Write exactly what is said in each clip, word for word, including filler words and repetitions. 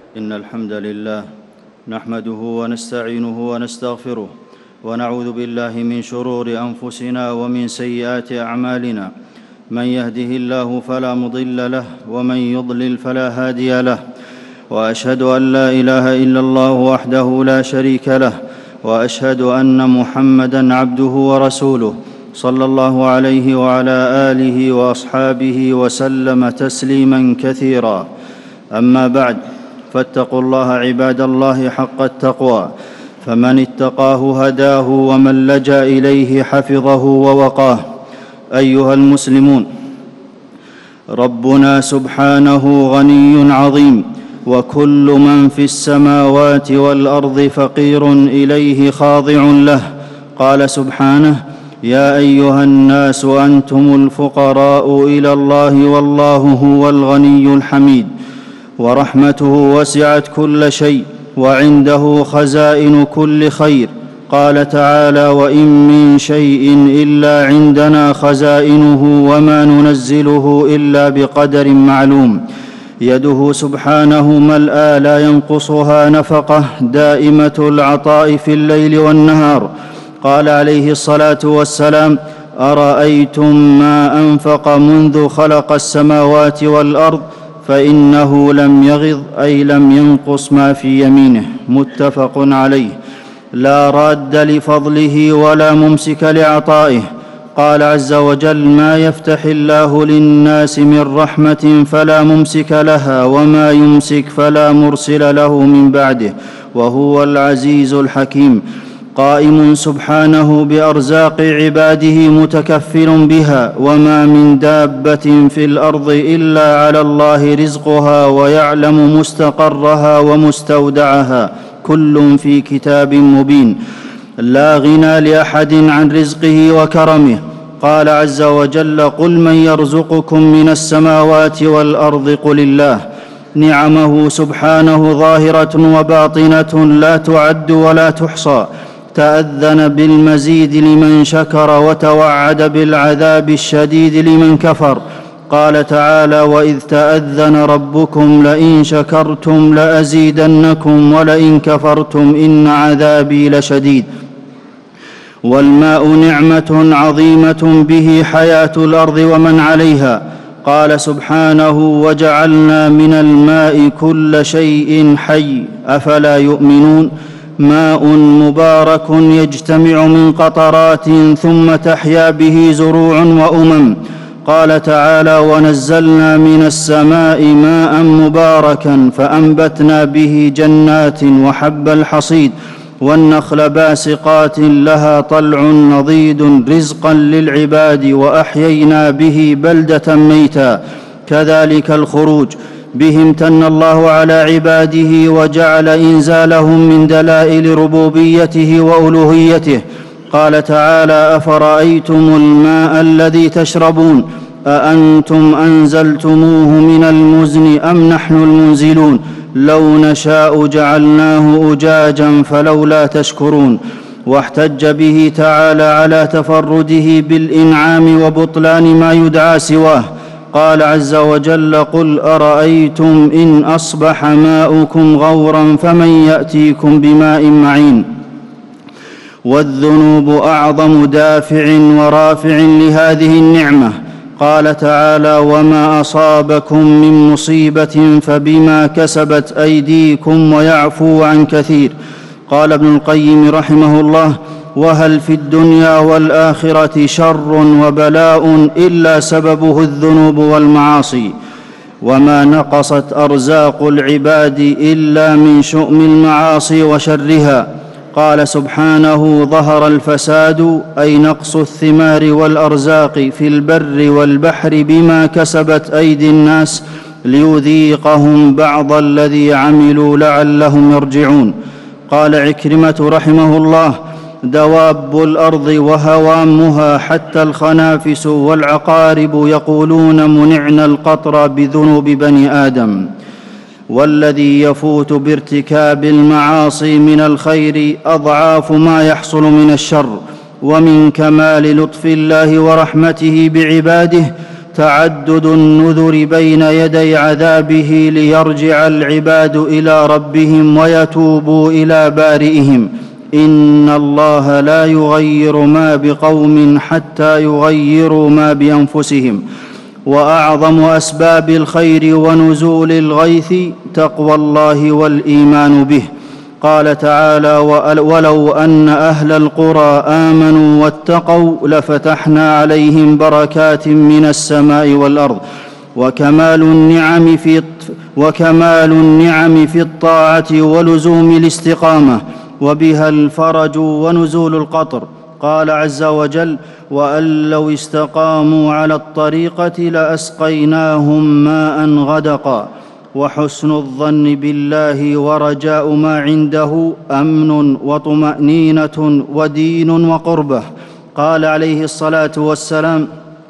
إن الحمد لله نحمده ونستعينه ونستغفره ونعوذ بالله من شرور أنفسنا ومن سيئات أعمالنا. من يهده الله فلا مضل له ومن يضلل فلا هادي له، وأشهد أن لا إله إلا الله وحده لا شريك له، وأشهد أن محمدًا عبده ورسوله صلى الله عليه وعلى آله وأصحابه وسلم تسليمًا كثيرًا. أما بعد، فاتقوا الله عباد الله حق التقوى، فمن اتقاه هداه ومن لجأ إليه حفظه ووقاه. أيها المسلمون، ربنا سبحانه غني عظيم، وكل من في السماوات والأرض فقير إليه خاضع له. قال سبحانه: يا أيها الناس أنتم الفقراء إلى الله والله هو الغني الحميد. ورحمته وسعت كل شيء، وعنده خزائن كل خير. قال تعالى: وإن من شيء إلا عندنا خزائنه وما ننزله إلا بقدر معلوم. يده سبحانه ملأى لا ينقصها نفقة، دائمة العطاء في الليل والنهار. قال عليه الصلاة والسلام: أرأيتم ما أنفق منذ خلق السماوات والأرض فإنه لم يغض، أي لم ينقص ما في يمينه. متفق عليه. لا راد لفضله ولا ممسك لعطائه. قال عز وجل: ما يفتح الله للناس من رحمة فلا ممسك لها، وما يمسك فلا مرسل له من بعده، وهو العزيز الحكيم. قائم سبحانه بأرزاق عباده متكفل بها، وما من دابة في الأرض إلا على الله رزقها ويعلم مستقرها ومستودعها، كل في كتاب مبين. لا غنى لأحد عن رزقه وكرمه. قال عز وجل: قل من يرزقكم من السماوات والأرض قل الله. نعمه سبحانه ظاهرة وباطنة لا تعد ولا تحصى. تأذن بالمزيد لمن شكر، وتوعد بالعذاب الشديد لمن كفر. قال تعالى: وإذ تأذن ربكم لئن شكرتم لأزيدنكم ولئن كفرتم إن عذابي لشديد. والماء نعمة عظيمة به حياة الأرض ومن عليها. قال سبحانه: وجعلنا من الماء كل شيء حي أفلا يؤمنون. ماء مبارك يجتمع من قطرات ثم تحيا به زروع وأمم. قال تعالى: ونزلنا من السماء ماء مباركا فأنبتنا به جنات وحب الحصيد والنخل باسقات لها طلع نضيد رزقا للعباد، وأحيينا به بلدة ميتا. كذلك الخروج. به امتن الله على عباده وجعل إنزالهم من دلائل ربوبيته وألوهيته. قال تعالى: أفرأيتم الماء الذي تشربون أأنتم أنزلتموه من المزن أم نحن المنزلون. لو نشاء جعلناه أجاجا فلولا تشكرون. واحتج به تعالى على تفرده بالإنعام وبطلان ما يدعى سواه. قال عز وجل: قل أرأيتم إن أصبح ماؤكم غورا فمن يأتيكم بماء معين. والذنوب أعظم دافع ورافع لهذه النعمة. قال تعالى: وما أصابكم من مصيبة فبما كسبت أيديكم ويعفو عن كثير. قال ابن القيم رحمه الله: وهل في الدنيا والآخرة شر وبلاء إلا سببه الذنوب والمعاصي، وما نقصت أرزاق العباد إلا من شؤم المعاصي وشرها. قال سبحانه: ظهر الفساد، أي نقص الثمار والأرزاق في البر والبحر بما كسبت أيدي الناس ليذيقهم بعض الذي عملوا لعلهم يرجعون. قال عكرمة رحمه الله: دواب الأرض وهوامها حتى الخنافس والعقارب يقولون منعنا القطر بذنوب بني آدم. والذي يفوت بارتكاب المعاصي من الخير أضعاف ما يحصل من الشر. ومن كمال لطف الله ورحمته بعباده تعدد النذر بين يدي عذابه ليرجع العباد الى ربهم ويتوبوا الى بارئهم. ان الله لا يغير ما بقوم حتى يغيروا ما بانفسهم. واعظم اسباب الخير ونزول الغيث تقوى الله والايمان به. قال تعالى: ولو ان اهل القرى امنوا واتقوا لفتحنا عليهم بركات من السماء والارض. وكمال النعم في وكمال النعم في الطاعه ولزوم الاستقامه، وبها الفرج ونزول القطر. قال عز وجل: وأن لو استقاموا على الطريقة لأسقيناهم ماء غدقا. وحسن الظن بالله ورجاء ما عنده أمن وطمأنينة ودين وقربة. قال عليه الصلاة والسلام: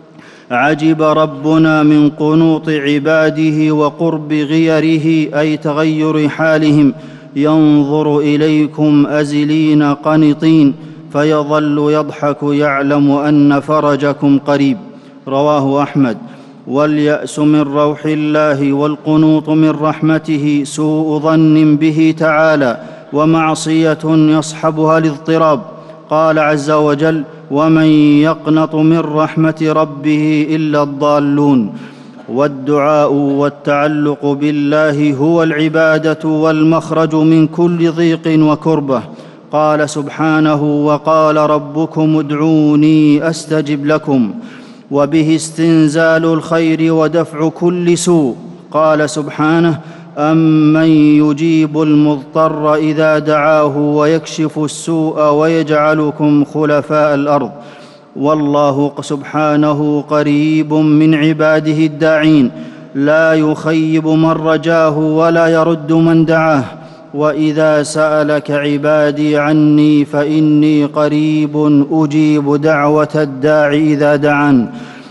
عجب ربنا من قنوط عباده وقرب غيره، أي تغير حالهم، ينظر إليكم أزلين قنطين فيظل يضحك يعلم أن فرجكم قريب. رواه أحمد. واليأس من روح الله والقنوط من رحمته سوء ظن به تعالى ومعصية يصحبها الاضطراب. قال عز وجل: ومن يقنط من رحمة ربه إلا الضالون. والدعاء والتعلق بالله هو العبادة والمخرج من كل ضيق وكربة. قال سبحانه: وقال ربكم ادعوني أستجب لكم. وبه استنزال الخير ودفع كل سوء. قال سبحانه: أمن يجيب المضطر إذا دعاه ويكشف السوء ويجعلكم خلفاء الأرض. والله سبحانه قريب من عباده الداعين، لا يخيب من رجاه ولا يرد من دعاه. وإذا سألك عبادي عني فإني قريب أجيب دعوة الداع إذا دعان.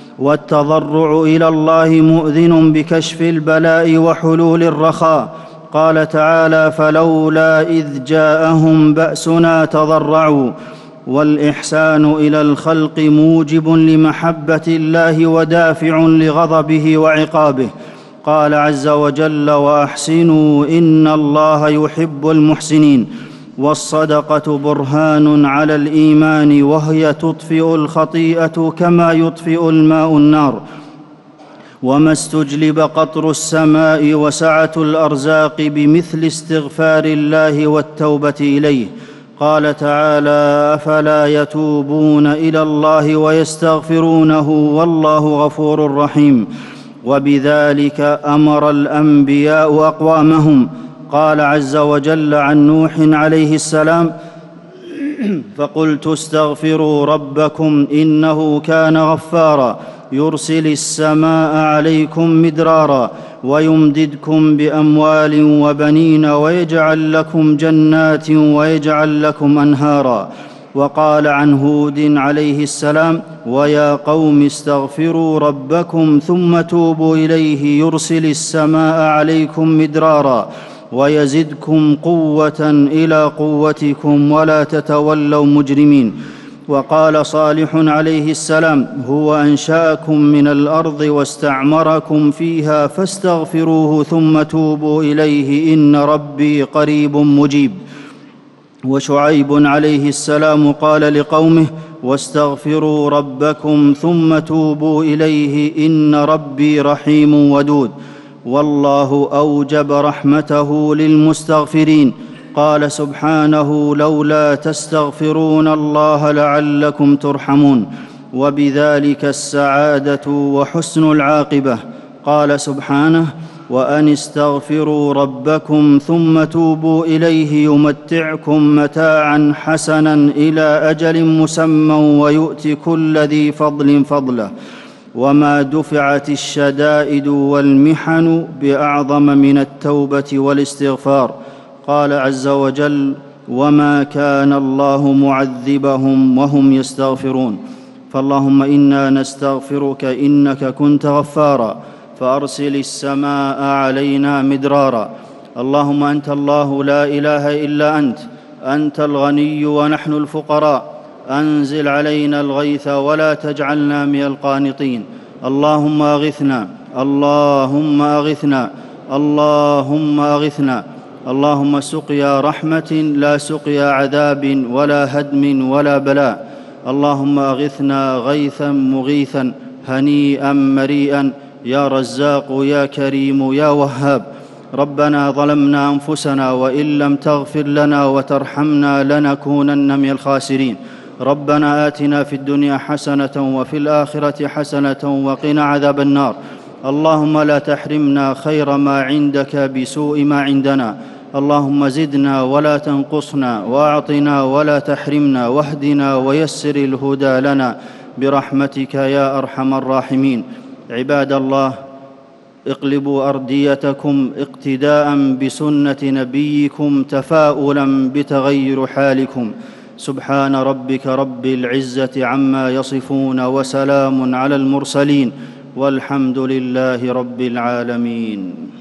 والتضرع إلى الله مؤذن بكشف البلاء وحلول الرخاء. قال تعالى: فلولا إذ جاءهم بأسنا تضرعوا. والإحسان إلى الخلق موجب لمحبة الله ودافع لغضبه وعقابه. قال عز وجل: وأحسنوا إن الله يحب المحسنين. والصدقة برهان على الإيمان، وهي تطفئ الخطيئة كما يطفئ الماء النار. وما استجلب قطر السماء وسعة الأرزاق بمثل استغفار الله والتوبة إليه. قال تعالى: أفلا يتوبون إلى الله ويستغفرونه والله غفور رحيم. وبذلك أمر الأنبياء أقوامهم. قال عز وجل عن نوح عليه السلام: فقلت استغفروا ربكم إنه كان غفارا يرسل السماء عليكم مدرارا ويمددكم بأموال وبنين ويجعل لكم جنات ويجعل لكم أنهارا. وقال عن هود عليه السلام: ويا قوم استغفروا ربكم ثم توبوا إليه يرسل السماء عليكم مدرارا ويزدكم قوة إلى قوتكم ولا تتولوا مجرمين. وقال صالح عليه السلام: هو أنشأكم من الأرض واستعمركم فيها فاستغفروه ثم توبوا إليه إن ربي قريب مجيب. وشعيب عليه السلام قال لقومه: واستغفروا ربكم ثم توبوا إليه إن ربي رحيم ودود. والله أوجب رحمته للمستغفرين. قال سبحانه: لولا تستغفرون الله لعلكم ترحمون. وبذلك السعادة وحسن العاقبة. قال سبحانه: وأن استغفروا ربكم ثم توبوا إليه يمتعكم متاعا حسنا إلى أجل مسمى ويؤت كل ذي فضل فضله. وما دفعت الشدائد والمحن بأعظم من التوبة والاستغفار. قال عز وجل: وما كان الله معذبهم وهم يستغفرون. فاللهم إنا نستغفرك إنك كنت غفارا فأرسل السماء علينا مدرارا. اللهم أنت الله لا إله إلا أنت، أنت الغني ونحن الفقراء، أنزل علينا الغيث ولا تجعلنا من القانطين. اللهم اغثنا اللهم اغثنا اللهم اغثنا. اللهم سقيا رحمة لا سقيا عذاب ولا هدم ولا بلاء. اللهم اغثنا غيثا مغيثا هنيئا مريئا يا رزاق يا كريم يا وهاب. ربنا ظلمنا أنفسنا وإن لم تغفر لنا وترحمنا لنكونن من الخاسرين. ربنا آتنا في الدنيا حسنة وفي الآخرة حسنة وقنا عذاب النار. اللهم لا تحرمنا خير ما عندك بسوء ما عندنا. اللهم زدنا ولا تنقصنا وأعطنا ولا تحرمنا واهدنا ويسر الهدى لنا برحمتك يا أرحم الراحمين. عباد الله، اقلبوا أرديتكم اقتداء بسنة نبيكم تفاؤلا بتغير حالكم. سبحان ربك رب العزة عما يصفون وسلام على المرسلين والحمد لله رب العالمين.